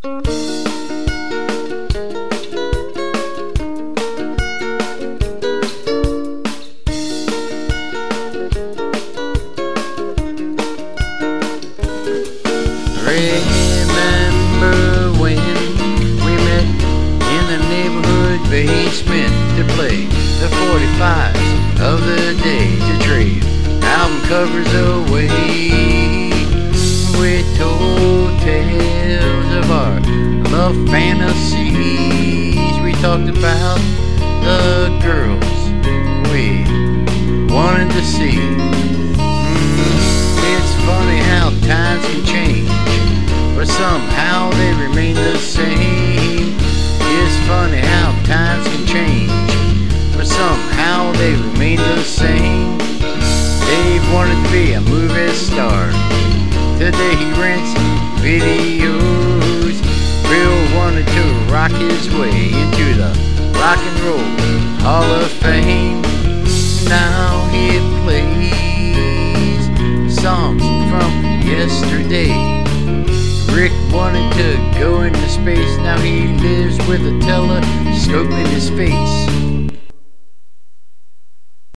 Remember when we met in the neighborhood basement to play the 45s of the day, to trade album covers away. We told tales of our love fantasies. We talked about the girls we wanted to see. It's funny how times can change, but somehow they remain the same. It's funny how times can change, but somehow they remain the same. Dave wanted to be a movie star. Today he rents videos. Bill wanted to rock his way into the Rock and Roll Hall of Fame. Now he plays songs from yesterday. Rick wanted to go into space. Now he lives with a telescope in his face.